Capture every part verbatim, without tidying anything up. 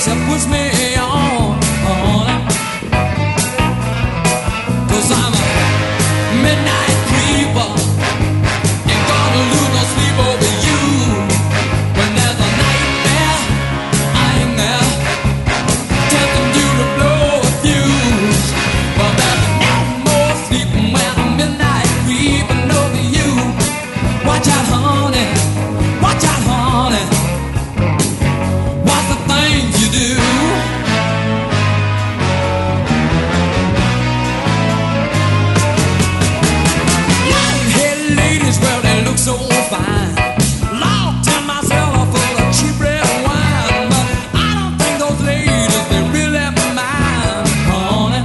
that puts me on, on it. 'Cause I'm a midnight creeper, ain't gonna lose no sleep over you. When there's a nightmare, I ain't there, tempting you to blow a fuse. Well, there's no more sleeping when I'm midnight creeping over you. Watch out, honey, watch out, honey. What's the things you do? Long-haired ladies, well, they look so fine. Lord, tell myself I'm full of cheap red wine, but I don't think those ladies, they really mind, honey.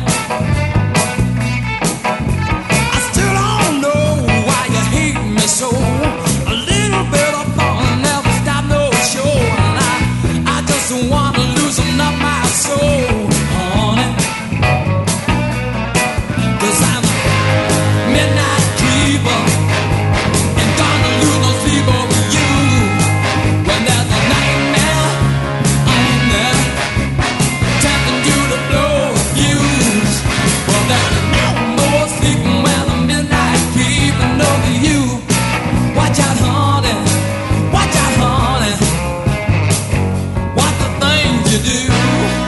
I still don't know why you hate me so. A little bit of fun never stop no show, and I, I just wanna loosen up my soul, honey. 'Cause I'm a midnight creeper, ain't gonna lose no sleep over you. When there's a nightmare, I ain't there, tempting you to blow a fuse. Well, there's no more sleeping when I'm midnight creeping over you. Watch out, honey, watch out, honey. What the things you do?